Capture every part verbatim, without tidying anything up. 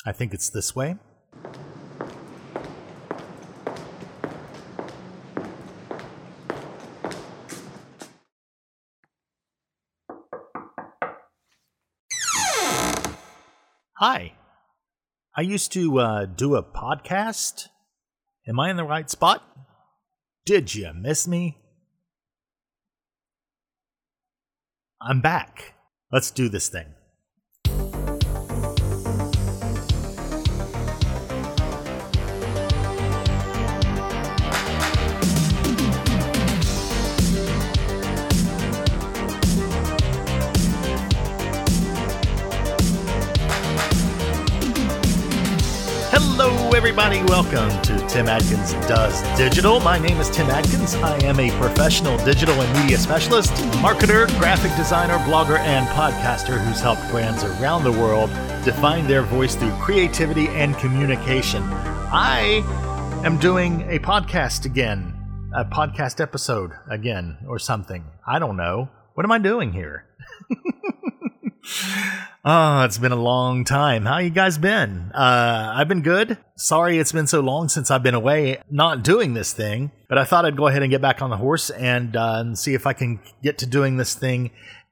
I think it's this way. Hi. I used to uh, do a podcast. Am I in the right spot? Did you miss me? I'm back. Let's do this thing. Hello, everybody. Welcome to Tim Adkins Does Digital. My name is Tim Adkins. I am a professional digital and media specialist, marketer, graphic designer, blogger, and podcaster who's helped brands around the world define their voice through creativity and communication. I am doing a podcast again, a podcast episode again, or something. I don't know. What am I doing here? Oh, it's been a long time. How you guys been? Uh, I've been good. Sorry it's been so long since I've been away not doing this thing, but I thought I'd go ahead and get back on the horse and, uh, and see if I can get to doing this thing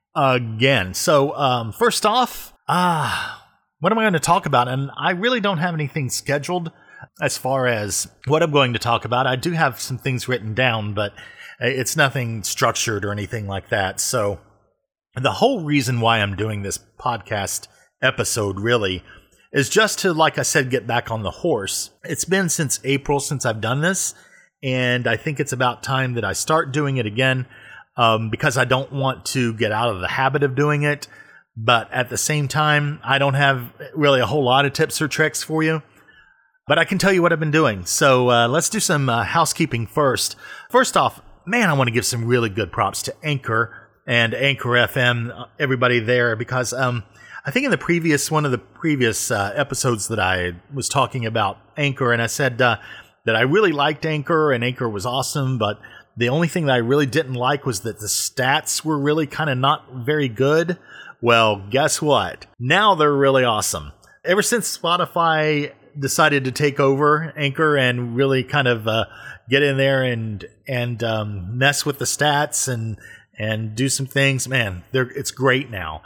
again. So, um, first off, uh, what am I going to talk about? And I really don't have anything scheduled as far as what I'm going to talk about. I do have some things written down, but it's nothing structured or anything like that. So, the whole reason why I'm doing this podcast episode really is just to, like I said, get back on the horse. It's been since April since I've done this, and I think it's about time that I start doing it again um, because I don't want to get out of the habit of doing it. But at the same time, I don't have really a whole lot of tips or tricks for you. But I can tell you what I've been doing. So uh, let's do some uh, housekeeping first. First off, man, I want to give some really good props to Anchor and Anchor F M, everybody there, because um, I think in the previous one of the previous uh, episodes that I was talking about Anchor, and I said uh, that I really liked Anchor, and Anchor was awesome, but the only thing that I really didn't like was that the stats were really kind of not very good. Well, guess what? Now they're really awesome. Ever since Spotify decided to take over Anchor and really kind of uh, get in there and and um, mess with the stats and and do some things, man, it's great now.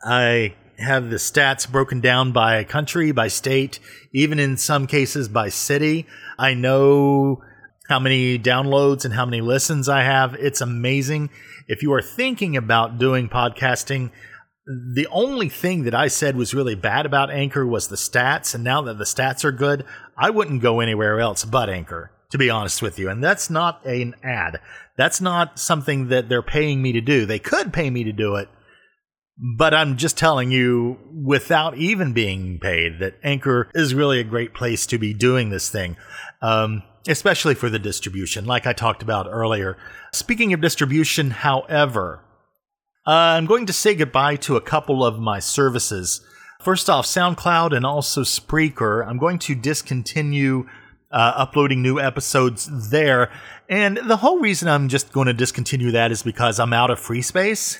I have the stats broken down by country, by state, even in some cases by city. I know how many downloads and how many listens I have. It's amazing. If you are thinking about doing podcasting, the only thing that I said was really bad about Anchor was the stats. And now that the stats are good, I wouldn't go anywhere else but Anchor, to be honest with you. And that's not an ad. That's not something that they're paying me to do. They could pay me to do it, but I'm just telling you, without even being paid, that Anchor is really a great place to be doing this thing, um, especially for the distribution, like I talked about earlier. Speaking of distribution, however, uh, I'm going to say goodbye to a couple of my services. First off, SoundCloud and also Spreaker. I'm going to discontinue Uh, uploading new episodes there. And the whole reason I'm just going to discontinue that is because I'm out of free space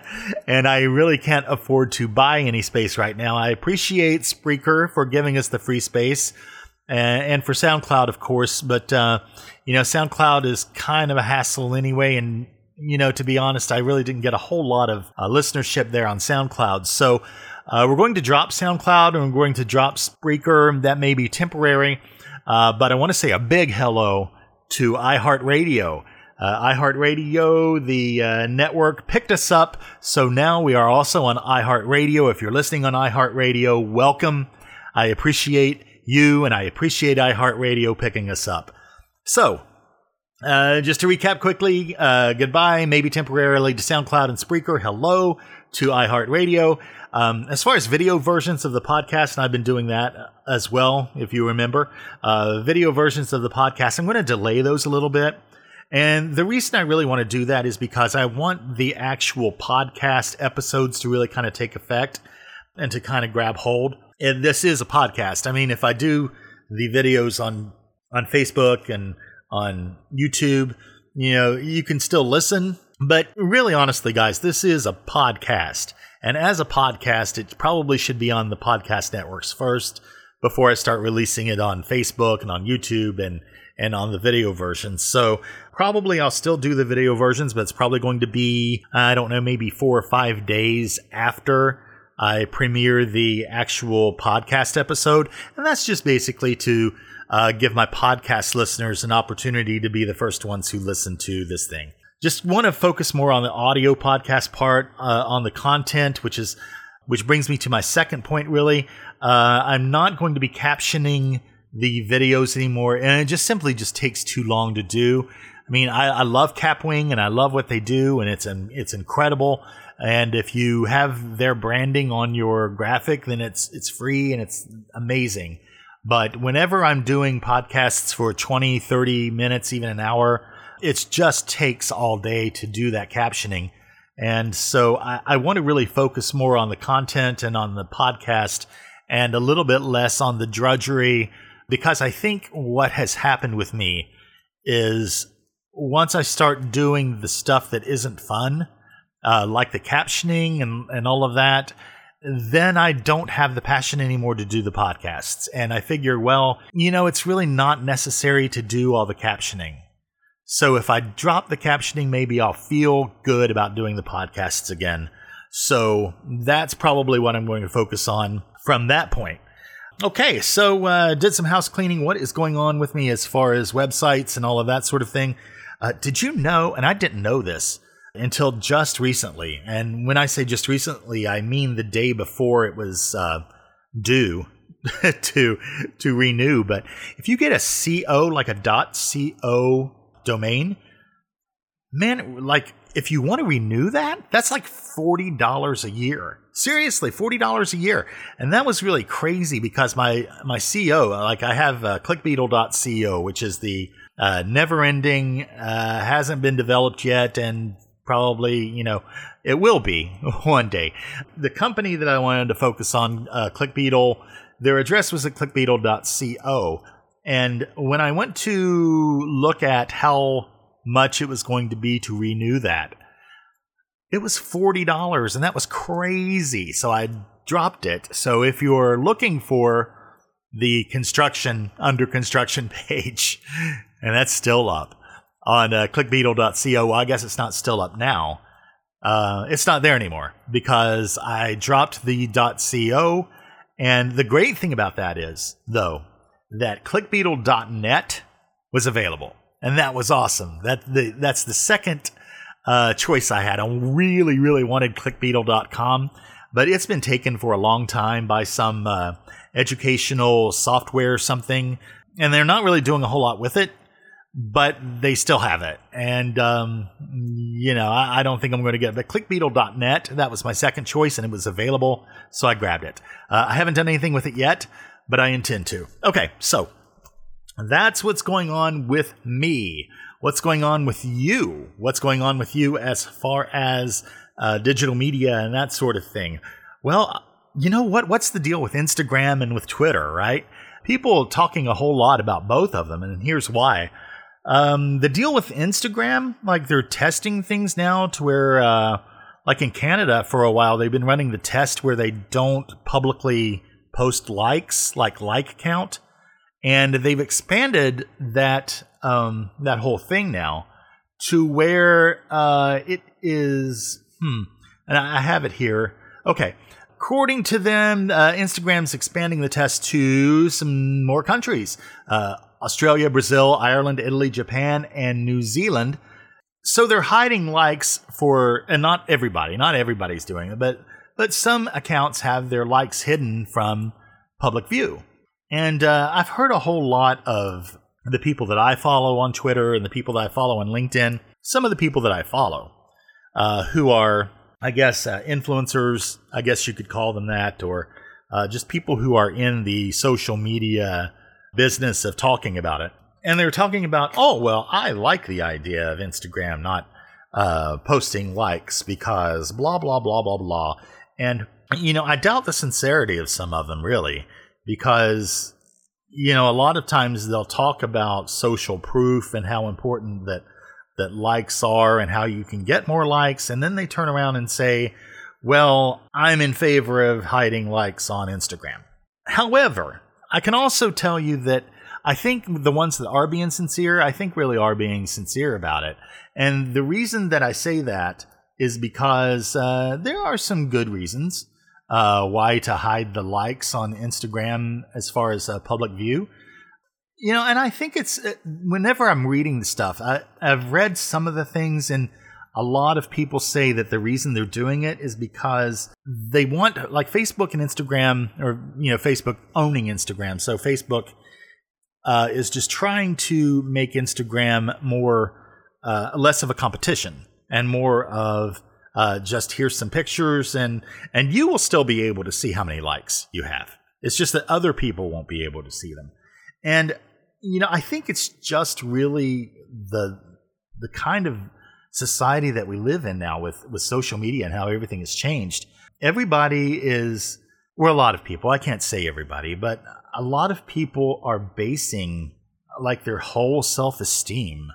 and I really can't afford to buy any space right now. I appreciate Spreaker for giving us the free space and, and for SoundCloud, of course. But, uh, you know, SoundCloud is kind of a hassle anyway. And, you know, to be honest, I really didn't get a whole lot of uh, listenership there on SoundCloud. So uh, we're going to drop SoundCloud and we're going to drop Spreaker. That may be temporary. Uh, but I want to say a big hello to iHeartRadio. Uh, iHeartRadio, the uh, network, picked us up, so now we are also on iHeartRadio. If you're listening on iHeartRadio, welcome. I appreciate you, and I appreciate iHeartRadio picking us up. So, uh, just to recap quickly, uh, goodbye, maybe temporarily, to SoundCloud and Spreaker. Hello to iHeartRadio. Um, as far as video versions of the podcast, and I've been doing that as well, if you remember, uh, video versions of the podcast, I'm going to delay those a little bit. And the reason I really want to do that is because I want the actual podcast episodes to really kind of take effect and to kind of grab hold. And this is a podcast. I mean, if I do the videos on, on Facebook and on YouTube, you know, you can still listen. But really, honestly, guys, this is a podcast. And as a podcast, it probably should be on the podcast networks first before I start releasing it on Facebook and on YouTube and, and on the video versions. So probably I'll still do the video versions, but it's probably going to be, I don't know, maybe four or five days after I premiere the actual podcast episode. And that's just basically to uh, give my podcast listeners an opportunity to be the first ones who listen to this thing. Just want to focus more on the audio podcast part, uh, on the content, which is, which brings me to my second point, really. Uh, I'm not going to be captioning the videos anymore, and it just simply just takes too long to do. I mean, I, I love Capwing, and I love what they do, and it's an, it's incredible. And if you have their branding on your graphic, then it's it's free and it's amazing. But whenever I'm doing podcasts for twenty, thirty minutes, even an hour, it just takes all day to do that captioning. And so I, I want to really focus more on the content and on the podcast and a little bit less on the drudgery, because I think what has happened with me is once I start doing the stuff that isn't fun, uh, like the captioning and, and all of that, then I don't have the passion anymore to do the podcasts. And I figure, well, you know, it's really not necessary to do all the captioning. So if I drop the captioning, maybe I'll feel good about doing the podcasts again. So that's probably what I'm going to focus on from that point. Okay, so uh, did some house cleaning. What is going on with me as far as websites and all of that sort of thing? Uh, did you know, and I didn't know this until just recently, and when I say just recently, I mean the day before it was uh, due to to renew. But if you get a .co, like a .co domain, man, like if you want to renew that, that's like forty dollars a year. Seriously, forty dollars a year. And that was really crazy because my my C O, like I have uh, clickbeetle dot co, which is the uh, never-ending, uh, hasn't been developed yet, and probably, you know, it will be one day. The company that I wanted to focus on, uh, ClickBeetle, their address was at clickbeetle dot co. And when I went to look at how much it was going to be to renew that, it was forty dollars, and that was crazy. So I dropped it. So if you're looking for the construction, under construction page, and that's still up on uh, clickbeetle dot co, well, I guess it's not still up now. Uh, it's not there anymore because I dropped the .co. And the great thing about that is, though, that clickbeetle dot net was available. And that was awesome. That the, That's the second uh, choice I had. I really, really wanted clickbeetle dot com, but it's been taken for a long time by some uh, educational software or something, and they're not really doing a whole lot with it, but they still have it. And, um, you know, I, I don't think I'm going to get it. But clickbeetle dot net, that was my second choice, and it was available, so I grabbed it. Uh, I haven't done anything with it yet, but I intend to. Okay, so that's what's going on with me. What's going on with you? What's going on with you as far as uh, digital media and that sort of thing? Well, you know what? What's the deal with Instagram and with Twitter, right? People talking a whole lot about both of them, and here's why. Um, the deal with Instagram, like they're testing things now to where, uh, like in Canada for a while, they've been running the test where they don't publicly post likes, like like count. And they've expanded that um, that whole thing now to where uh, it is, hmm, and I have it here. Okay. According to them, uh, Instagram's expanding the test to some more countries. Uh, Australia, Brazil, Ireland, Italy, Japan, and New Zealand. So they're hiding likes for, and not everybody, not everybody's doing it, but, but some accounts have their likes hidden from public view. And uh, I've heard a whole lot of the people that I follow on Twitter and the people that I follow on LinkedIn, some of the people that I follow uh, who are, I guess, uh, influencers, I guess you could call them that, or uh, just people who are in the social media business of talking about it. And they're talking about, oh, well, I like the idea of Instagram not uh, posting likes because blah, blah, blah, blah, blah. And, you know, I doubt the sincerity of some of them, really. Because, you know, a lot of times they'll talk about social proof and how important that that likes are and how you can get more likes. And then they turn around and say, well, I'm in favor of hiding likes on Instagram. However, I can also tell you that I think the ones that are being sincere, I think really are being sincere about it. And the reason that I say that is because uh, there are some good reasons uh, why to hide the likes on Instagram as far as uh, public view. You know, and I think it's, uh, whenever I'm reading the stuff, I, I've read some of the things, and a lot of people say that the reason they're doing it is because they want, like Facebook and Instagram, or, you know, Facebook owning Instagram. So Facebook uh, is just trying to make Instagram more, uh, less of a competition and more of uh, just here's some pictures, and, and you will still be able to see how many likes you have. It's just that other people won't be able to see them. And, you know, I think it's just really the the kind of society that we live in now with, with social media and how everything has changed. Everybody is, or a lot of people, I can't say everybody, but a lot of people are basing like their whole self-esteem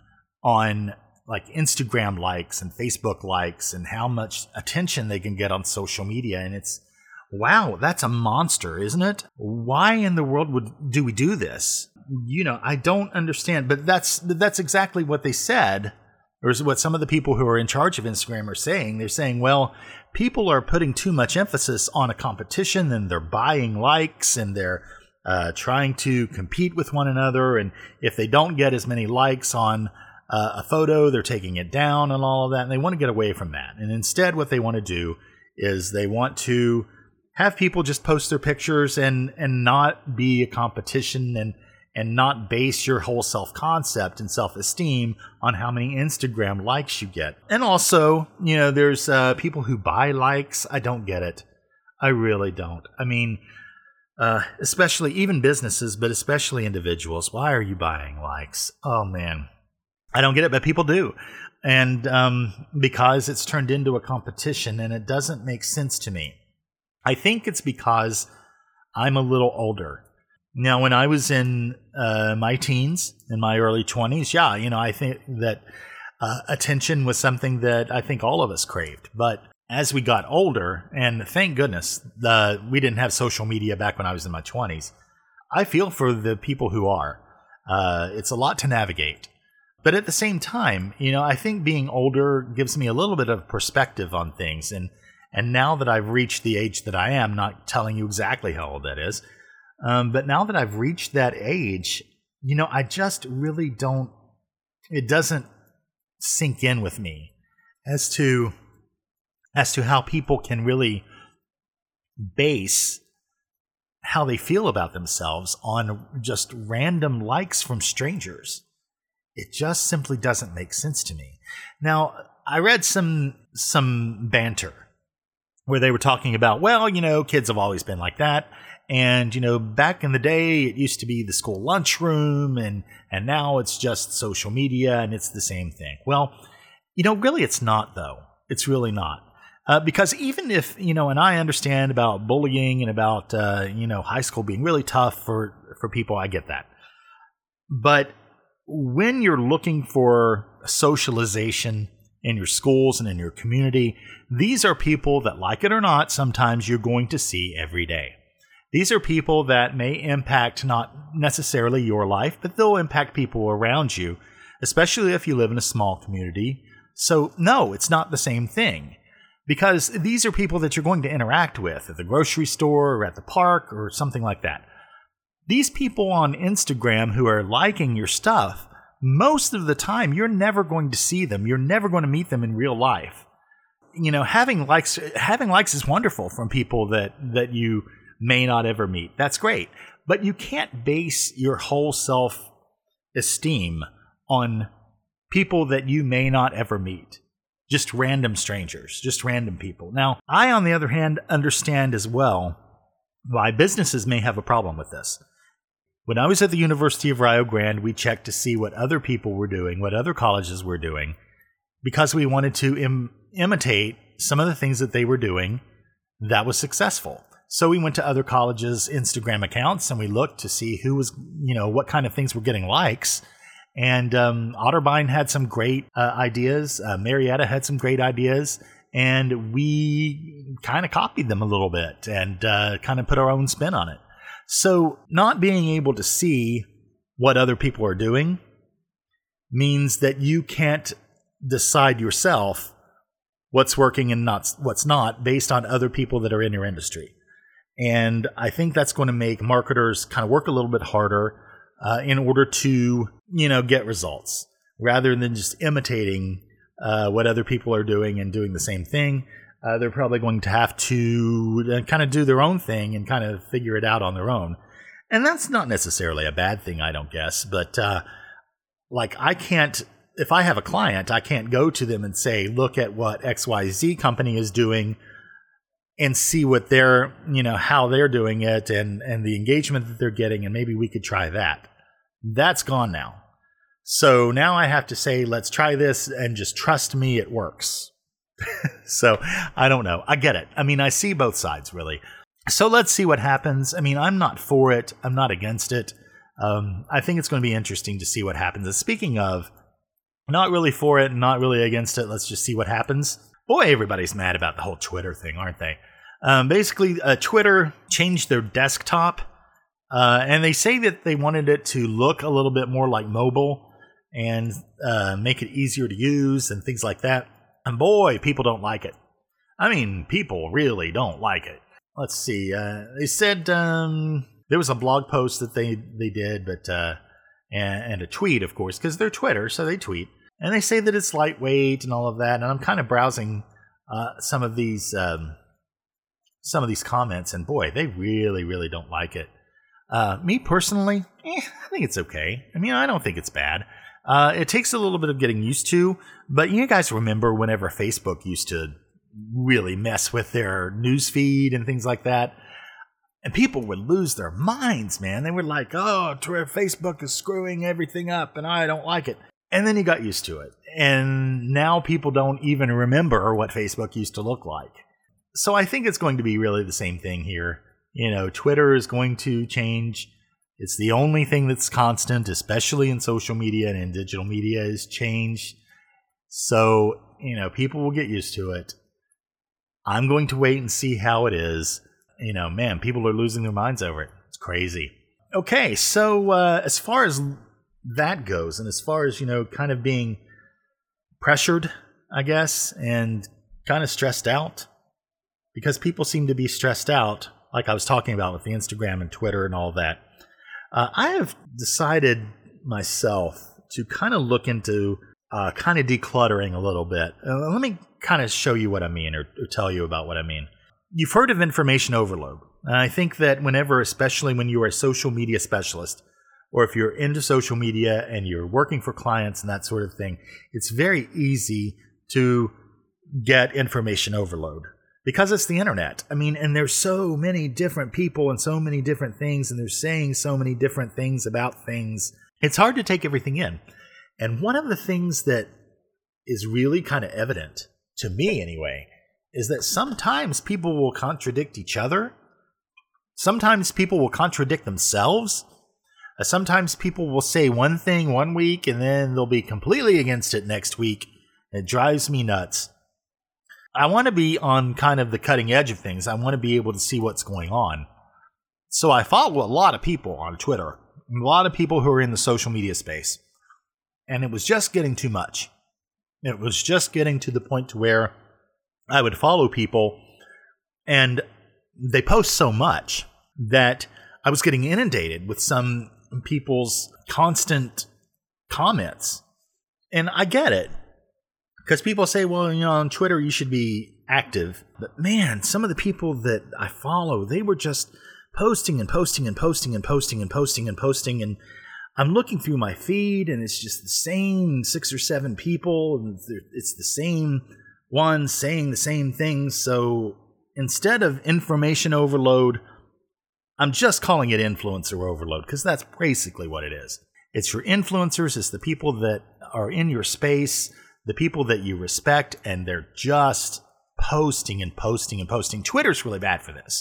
on like Instagram likes and Facebook likes and how much attention they can get on social media. And it's, wow, that's a monster, isn't it? Why in the world would do we do this? You know, I don't understand, but that's that's exactly what they said, or is what some of the people who are in charge of Instagram are saying. They're saying, well, people are putting too much emphasis on a competition, and they're buying likes, and they're uh, trying to compete with one another. And if they don't get as many likes on uh, a photo, they're taking it down and all of that. And they want to get away from that. And instead, what they want to do is they want to have people just post their pictures and and not be a competition, and and not base your whole self-concept and self-esteem on how many Instagram likes you get. And also, you know, there's uh, people who buy likes. I don't get it. I really don't. I mean, uh, especially even businesses, but especially individuals. Why are you buying likes? Oh, man. I don't get it, but people do. And um, because it's turned into a competition, and it doesn't make sense to me. I think it's because I'm a little older. Now, when I was in uh, my teens, in my early twenties, yeah, you know, I think that uh, attention was something that I think all of us craved. But as we got older, and thank goodness the, we didn't have social media back when I was in my twenties, I feel for the people who are. Uh, it's a lot to navigate. But at the same time, you know, I think being older gives me a little bit of perspective on things. And, and now that I've reached the age that I am, not telling you exactly how old that is, Um, but now that I've reached that age, you know, I just really don't, it doesn't sink in with me as to, as to how people can really base how they feel about themselves on just random likes from strangers. It just simply doesn't make sense to me. Now, I read some, some banter where they were talking about, well, you know, kids have always been like that. And, you know, back in the day, it used to be the school lunchroom, and, and now it's just social media, and it's the same thing. Well, you know, really it's not, though. It's really not. Uh, because even if, you know, and I understand about bullying and about, uh, you know, high school being really tough for, for people, I get that. But when you're looking for socialization in your schools and in your community, these are people that, like it or not, sometimes you're going to see every day. These are people that may impact not necessarily your life, but they'll impact people around you, especially if you live in a small community. So no, it's not the same thing, because these are people that you're going to interact with at the grocery store or at the park or something like that. These people on Instagram who are liking your stuff, most of the time you're never going to see them. You're never going to meet them in real life. You know, having likes, having likes is wonderful from people that, that you may not ever meet. That's great. But you can't base your whole self-esteem on people that you may not ever meet. Just random strangers, just random people. Now, I, on the other hand, understand as well why businesses may have a problem with this. When I was at the University of Rio Grande, we checked to see what other people were doing, what other colleges were doing, because we wanted to im- imitate some of the things that they were doing that was successful. So we went to other colleges' Instagram accounts and we looked to see who was, you know, what kind of things were getting likes. And um, Otterbein had some great uh, ideas. Uh, Marietta had some great ideas. And we kind of copied them a little bit and uh, kind of put our own spin on it. So not being able to see what other people are doing means that you can't decide yourself what's working and not what's not based on other people that are in your industry. And I think that's going to make marketers kind of work a little bit harder uh, in order to, you know, get results rather than just imitating uh, what other people are doing and doing the same thing. Uh, they're probably going to have to uh, kind of do their own thing and kind of figure it out on their own. And that's not necessarily a bad thing, I don't guess. But uh, like I can't, if I have a client, I can't go to them and say, look at what X Y Z company is doing and see what they're, you know, how they're doing it and, and the engagement that they're getting. And maybe we could try that. That's gone now. So now I have to say, let's try this and just trust me, it works. So I don't know. I get it. I mean, I see both sides really. So let's see what happens. I mean, I'm not for it. I'm not against it. Um, I think it's going to be interesting to see what happens. And speaking of not really for it and not really against it, let's just see what happens. Boy, everybody's mad about the whole Twitter thing, aren't they? Um, basically, uh, Twitter changed their desktop, uh, and they say that they wanted it to look a little bit more like mobile and uh, make it easier to use and things like that. And boy, people don't like it. I mean, people really don't like it. Let's see. Uh, they said um, there was a blog post that they, they did, but uh, and, and a tweet, of course, because they're Twitter, so they tweet. And they say that it's lightweight and all of that. And I'm kind of browsing uh, some of these um, some of these comments, and boy, they really, really don't like it. Uh, me personally, eh, I think it's okay. I mean, I don't think it's bad. Uh, it takes a little bit of getting used to, but you guys remember whenever Facebook used to really mess with their news feed and things like that, and people would lose their minds, man. They were like, "Oh, Facebook is screwing everything up, and I don't like it." And then you got used to it. And now people don't even remember what Facebook used to look like. So I think it's going to be really the same thing here. You know, Twitter is going to change. It's the only thing that's constant, especially in social media and in digital media, is change. So, you know, people will get used to it. I'm going to wait and see how it is. You know, man, people are losing their minds over it. It's crazy. Okay, so uh, as far as that goes, and as far as, you know, kind of being pressured, I guess, and kind of stressed out, because people seem to be stressed out, like I was talking about with the Instagram and Twitter and all that. Uh, I have decided myself to kind of look into uh, kind of decluttering a little bit. Uh, let me kind of show you what I mean, or, or tell you about what I mean. You've heard of information overload. And I think that whenever, especially when you are a social media specialist, or if you're into social media and you're working for clients and that sort of thing, it's very easy to get information overload because it's the internet. I mean, and there's so many different people and so many different things, and they're saying so many different things about things. It's hard to take everything in. And one of the things that is really kind of evident, to me anyway, is that sometimes people will contradict each other. Sometimes people will contradict themselves. Sometimes people will say one thing one week and then they'll be completely against it next week. It drives me nuts. I want to be on kind of the cutting edge of things. I want to be able to see what's going on. So I follow a lot of people on Twitter, a lot of people who are in the social media space. And it was just getting too much. It was just getting to the point to where I would follow people and they post so much that I was getting inundated with some people's constant comments. And I get it. Because people say, well, you know, on Twitter you should be active. But man, some of the people that I follow, they were just posting and posting and posting and posting and posting and posting. And I'm looking through my feed and it's just the same six or seven people. And it's the same ones saying the same things. So instead of information overload, I'm just calling it influencer overload because that's basically what it is. It's your influencers, it's the people that are in your space, the people that you respect, and they're just posting and posting and posting. Twitter's really bad for this.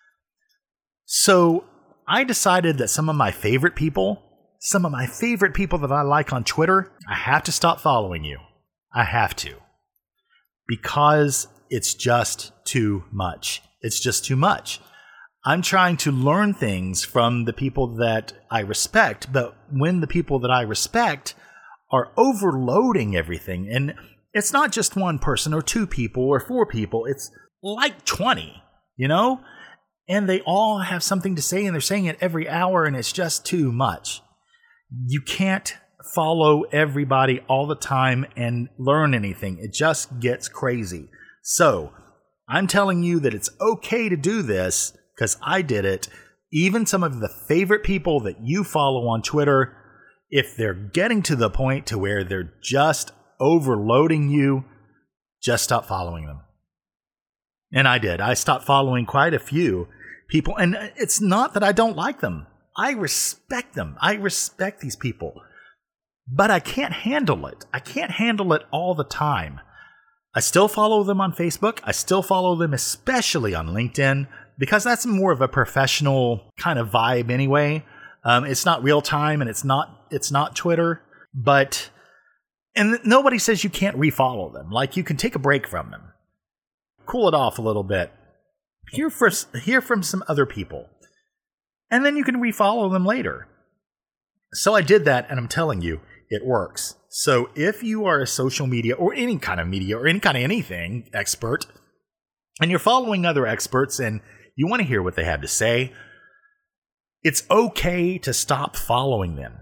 So I decided that some of my favorite people, some of my favorite people that I like on Twitter, I have to stop following you. I have to. Because it's just too much. It's just too much. I'm trying to learn things from the people that I respect, but when the people that I respect are overloading everything, and it's not just one person or two people or four people, it's like twenty, you know? And they all have something to say, and they're saying it every hour, and it's just too much. You can't follow everybody all the time and learn anything. It just gets crazy. So, I'm telling you that it's okay to do this, because I did it. Even some of the favorite people that you follow on Twitter, if they're getting to the point to where they're just overloading you, just stop following them. And I did. I stopped following quite a few people. And it's not that I don't like them. I respect them. I respect these people. But I can't handle it. I can't handle it all the time. I still follow them on Facebook. I still follow them especially on LinkedIn, because that's more of a professional kind of vibe anyway. Um, it's not real time, and it's not it's not Twitter. But, and nobody says you can't refollow them. Like, you can take a break from them. Cool it off a little bit. Hear, for, hear from some other people. And then you can refollow them later. So I did that, and I'm telling you, it works. So if you are a social media or any kind of media or any kind of anything expert, and you're following other experts and you want to hear what they have to say, it's okay to stop following them.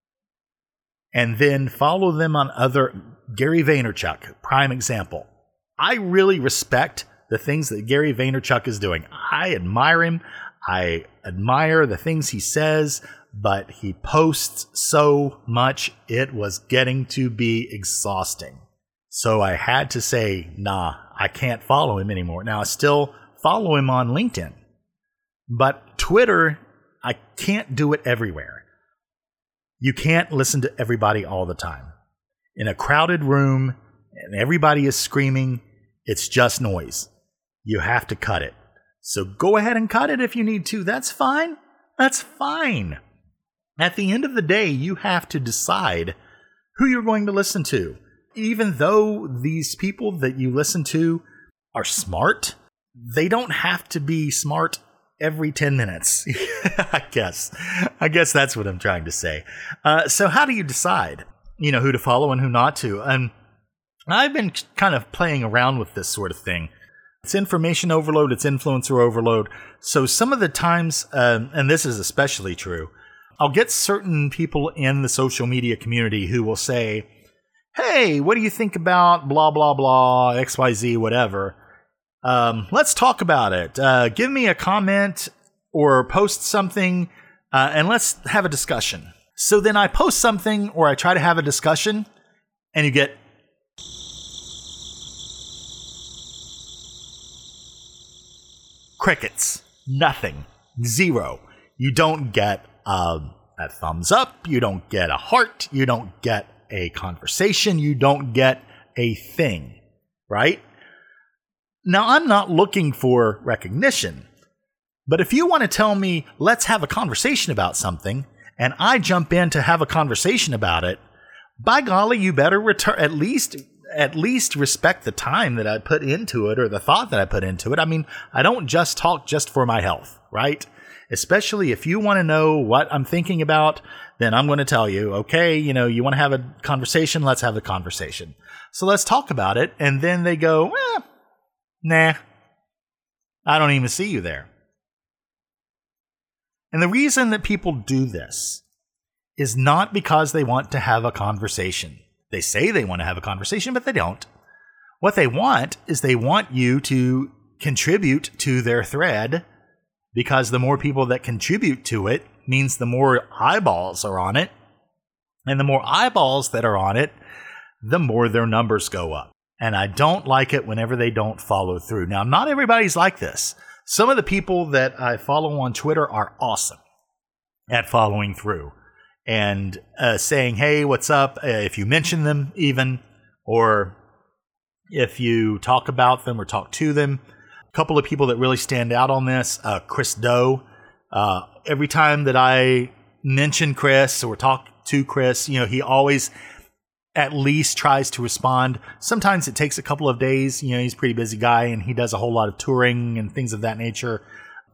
And then follow them on other... Gary Vaynerchuk, prime example. I really respect the things that Gary Vaynerchuk is doing. I admire him. I admire the things he says, but he posts so much, it was getting to be exhausting. So I had to say, nah, I can't follow him anymore. Now, I still follow him on LinkedIn, but Twitter, I can't do it everywhere. You can't listen to everybody all the time. In a crowded room, and everybody is screaming, it's just noise. You have to cut it. So go ahead and cut it if you need to. That's fine. That's fine. At the end of the day, you have to decide who you're going to listen to. Even though these people that you listen to are smart, they don't have to be smart every ten minutes. I guess. I guess that's what I'm trying to say. Uh, so how do you decide, you know, who to follow and who not to? And I've been kind of playing around with this sort of thing. It's information overload, it's influencer overload. So some of the times, um, and this is especially true, I'll get certain people in the social media community who will say, hey, what do you think about blah, blah, blah, X Y Z, whatever. Um, let's talk about it. Uh, give me a comment or post something, uh, and let's have a discussion. So then I post something or I try to have a discussion, and you get crickets. Nothing. Zero. You don't get a, a thumbs up. You don't get a heart. You don't get a conversation. You don't get a thing. Right? Now, I'm not looking for recognition. But if you want to tell me, let's have a conversation about something, and I jump in to have a conversation about it, by golly, you better return at least at least respect the time that I put into it or the thought that I put into it. I mean, I don't just talk just for my health, right? Especially if you want to know what I'm thinking about, then I'm going to tell you, okay, you know, you want to have a conversation, let's have a conversation. So let's talk about it. And then they go, eh, nah, I don't even see you there. And the reason that people do this is not because they want to have a conversation. They say they want to have a conversation, but they don't. What they want is they want you to contribute to their thread, because the more people that contribute to it means the more eyeballs are on it. And the more eyeballs that are on it, the more their numbers go up. And I don't like it whenever they don't follow through. Now, not everybody's like this. Some of the people that I follow on Twitter are awesome at following through and uh, saying, hey, what's up? Uh, if you mention them even, or if you talk about them or talk to them. A couple of people that really stand out on this, uh, Chris Do. Uh, every time that I mention Chris or talk to Chris, you know, he always at least tries to respond. Sometimes it takes a couple of days. You know, he's a pretty busy guy and he does a whole lot of touring and things of that nature.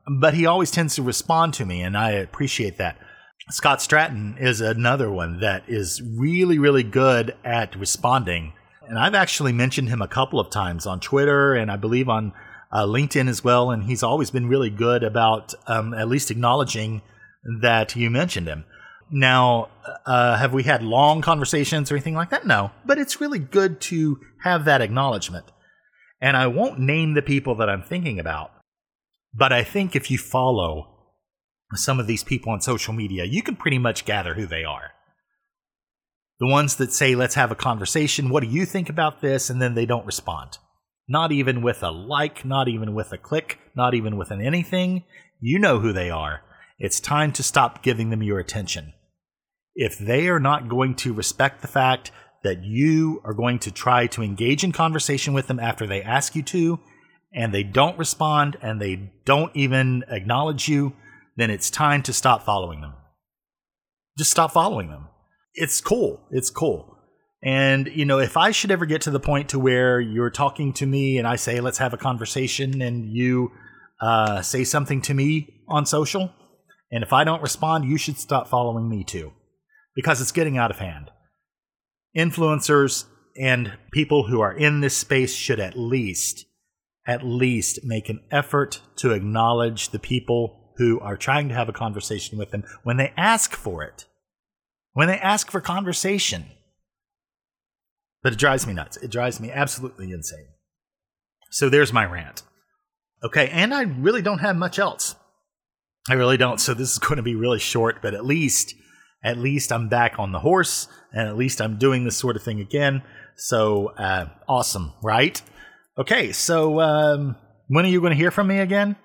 but he always tends to respond to me, and I appreciate that. Scott Stratton is another one that is really, really good at responding. And I've actually mentioned him a couple of times on Twitter, and I believe on uh, LinkedIn as well. And he's always been really good about um, at least acknowledging that you mentioned him. Now, uh, have we had long conversations or anything like that? No, but it's really good to have that acknowledgement. And I won't name the people that I'm thinking about, but I think if you follow some of these people on social media, you can pretty much gather who they are. The ones that say, let's have a conversation. What do you think about this? And then they don't respond. Not even with a like, not even with a click, not even with an anything. You know who they are. It's time to stop giving them your attention. If they are not going to respect the fact that you are going to try to engage in conversation with them after they ask you to, and they don't respond, and they don't even acknowledge you, then it's time to stop following them. Just stop following them. It's cool. It's cool. And, you know, if I should ever get to the point to where you're talking to me and I say, let's have a conversation, and you uh, say something to me on social, and if I don't respond, you should stop following me too, because it's getting out of hand. Influencers and people who are in this space should at least, at least make an effort to acknowledge the people who are trying to have a conversation with them when they ask for it. When they ask for conversation. But it drives me nuts. It drives me absolutely insane. So there's my rant. Okay, and I really don't have much else. I really don't. So this is going to be really short, but at least, at least I'm back on the horse, and at least I'm doing this sort of thing again. So uh, awesome, right? Okay, so um, when are you going to hear from me again?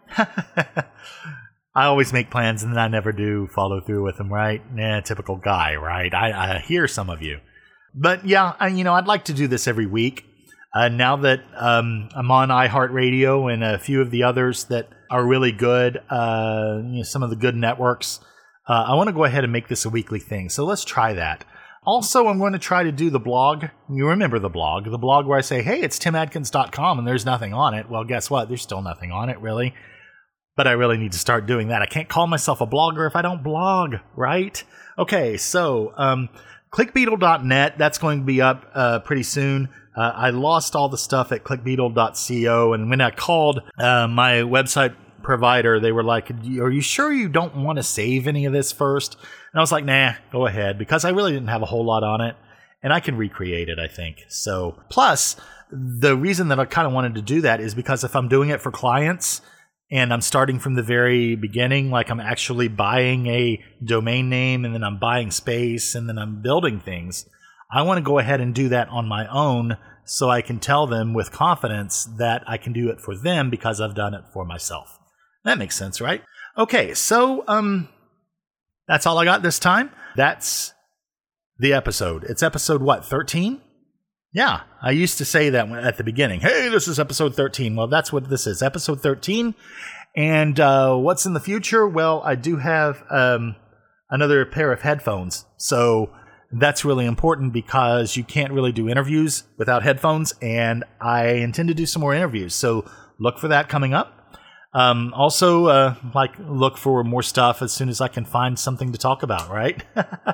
I always make plans and then I never do follow through with them, right? Yeah, typical guy, right? I, I hear some of you. But yeah, I, you know, I'd like to do this every week. Uh, now that um, I'm on iHeartRadio and a few of the others that are really good, uh, you know, some of the good networks, uh, I want to go ahead and make this a weekly thing. So let's try that. Also, I'm going to try to do the blog. You remember the blog, the blog where I say, hey, it's tim adkins dot com and there's nothing on it. Well, guess what? There's still nothing on it, really. But I really need to start doing that. I can't call myself a blogger if I don't blog, right? Okay, so um, click beetle dot net, that's going to be up uh, pretty soon. Uh, I lost all the stuff at click beetle dot co, and when I called uh, my website provider, they were like, are you sure you don't want to save any of this first? And I was like, nah, go ahead, because I really didn't have a whole lot on it, and I can recreate it, I think. So, plus, the reason that I kind of wanted to do that is because if I'm doing it for clients, and I'm starting from the very beginning, like I'm actually buying a domain name, and then I'm buying space, and then I'm building things, I want to go ahead and do that on my own so I can tell them with confidence that I can do it for them because I've done it for myself. That makes sense, right? Okay, so um, that's all I got this time. That's the episode. It's episode, what, thirteen? Yeah, I used to say that at the beginning. Hey, this is episode thirteen. Well, that's what this is, episode thirteen. And uh, what's in the future? Well, I do have um, another pair of headphones. So that's really important because you can't really do interviews without headphones. And I intend to do some more interviews. So look for that coming up. Um, also, uh, like, look for more stuff as soon as I can find something to talk about, right?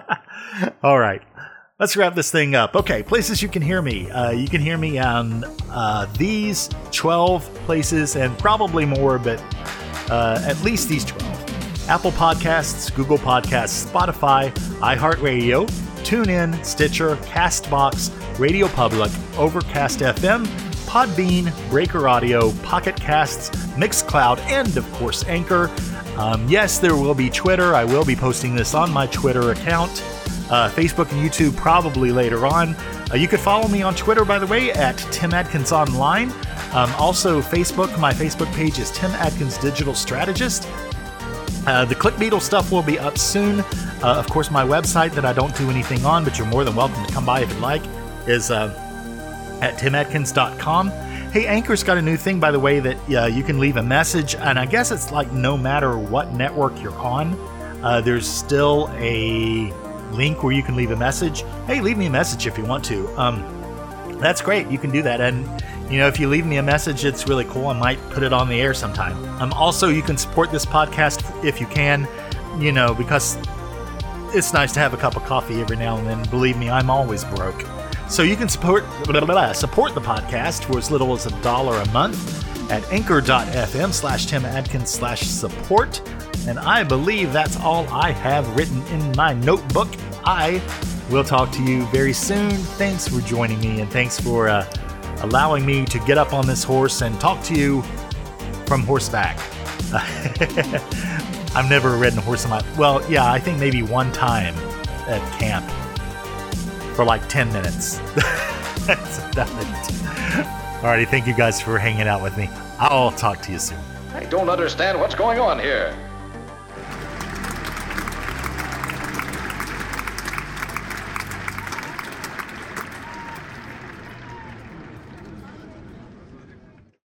All right. Let's wrap this thing up. Okay, places you can hear me. Uh, you can hear me on uh, these twelve places and probably more, but uh, at least these twelve. Apple Podcasts, Google Podcasts, Spotify, iHeartRadio, TuneIn, Stitcher, CastBox, Radio Public, Overcast F M, Podbean, Breaker Audio, Pocket Casts, Mixcloud, and of course Anchor. Um, yes, there will be Twitter. I will be posting this on my Twitter account. Uh, Facebook and YouTube probably later on. Uh, you could follow me on Twitter, by the way, at Tim Adkins Online. Um, also, Facebook, my Facebook page is Tim Adkins Digital Strategist. Uh, the ClickBeetle stuff will be up soon. Uh, of course, my website that I don't do anything on, but you're more than welcome to come by if you'd like, is uh, at tim adkins dot com. Hey, Anchor's got a new thing, by the way, that uh, you can leave a message, and I guess it's like no matter what network you're on, uh, there's still a link where you can leave a message. Hey, leave me a message if you want to. Um, that's great. You can do that. And You know, if you leave me a message, it's really cool. I might put it on the air sometime. Um, also, you can support this podcast if you can, you know, because it's nice to have a cup of coffee every now and then. Believe me, I'm always broke. So you can support blah, blah, blah, support the podcast for as little as a dollar a month at anchor.fm slash Tim Adkins slash support. And I believe that's all I have written in my notebook. I will talk to you very soon. Thanks for joining me, and thanks for uh, allowing me to get up on this horse and talk to you from horseback. I've never ridden a horse in my... Well, yeah, I think maybe one time at camp for like ten minutes. That's about it. Alrighty, thank you guys for hanging out with me. I'll talk to you soon. I don't understand what's going on here.